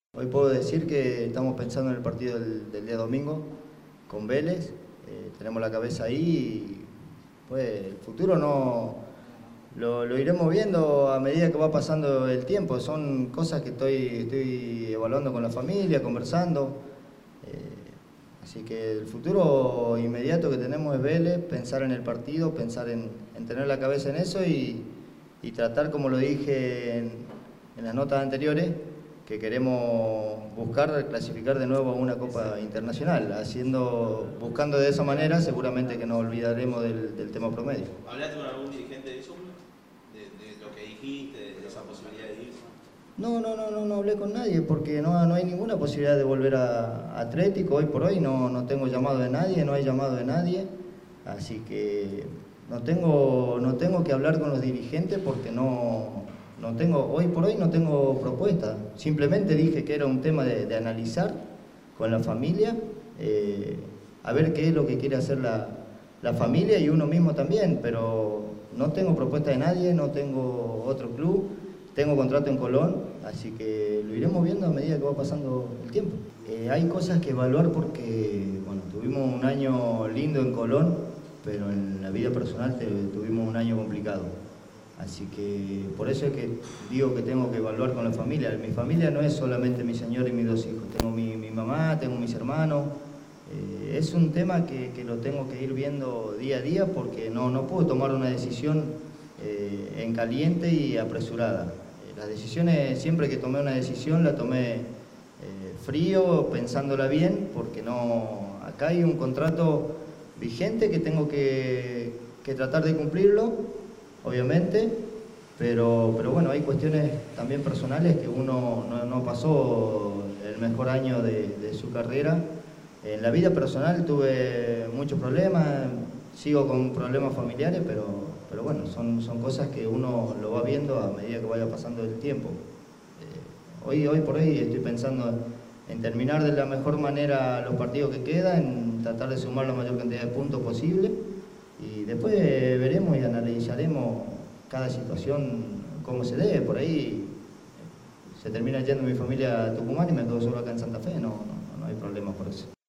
Hoy puedo decir que estamos pensando en el partido del día domingo con Vélez. Tenemos la cabeza ahí y pues el futuro no lo iremos viendo a medida que va pasando el tiempo. Son cosas que estoy evaluando con la familia, conversando. Así que el futuro inmediato que tenemos es Vélez, pensar en el partido, pensar en tener la cabeza en eso y tratar, como lo dije en las notas anteriores, que queremos buscar clasificar de nuevo a una Copa Internacional. Buscando de esa manera, seguramente que nos olvidaremos del tema promedio. ¿Hablaste con algún dirigente de eso? ¿De lo que dijiste, de esa posibilidad de ir? No hablé con nadie porque no hay ninguna posibilidad de volver a Atlético. Hoy por hoy no tengo llamado de nadie, no hay llamado de nadie. Así que no tengo que hablar con los dirigentes porque hoy por hoy no tengo propuesta. Simplemente dije que era un tema de analizar con la familia, a ver qué es lo que quiere hacer la familia y uno mismo también, pero no tengo propuesta de nadie, no tengo otro club, tengo contrato en Colón, así que lo iremos viendo a medida que va pasando el tiempo. Hay cosas que evaluar porque, bueno, tuvimos un año lindo en Colón, pero en la vida personal tuvimos un año complicado. Así que por eso es que digo que tengo que evaluar con la familia. Mi familia no es solamente mi señora y mis dos hijos. Tengo mi mamá, tengo mis hermanos. Es un tema que lo tengo que ir viendo día a día porque no puedo tomar una decisión en caliente y apresurada. Las decisiones, siempre que tomé una decisión, la tomé frío, pensándola bien, porque acá hay un contrato vigente que tengo que tratar de cumplirlo. Obviamente, pero bueno, hay cuestiones también personales que uno no pasó el mejor año de su carrera. En la vida personal tuve muchos problemas, sigo con problemas familiares, pero bueno, son cosas que uno lo va viendo a medida que vaya pasando el tiempo. Hoy por hoy estoy pensando en terminar de la mejor manera los partidos que quedan, en tratar de sumar la mayor cantidad de puntos posible. Y después veremos y analizaremos cada situación, cómo se dé. Por ahí se termina yendo mi familia a Tucumán y me quedo solo acá en Santa Fe, no hay problema por eso.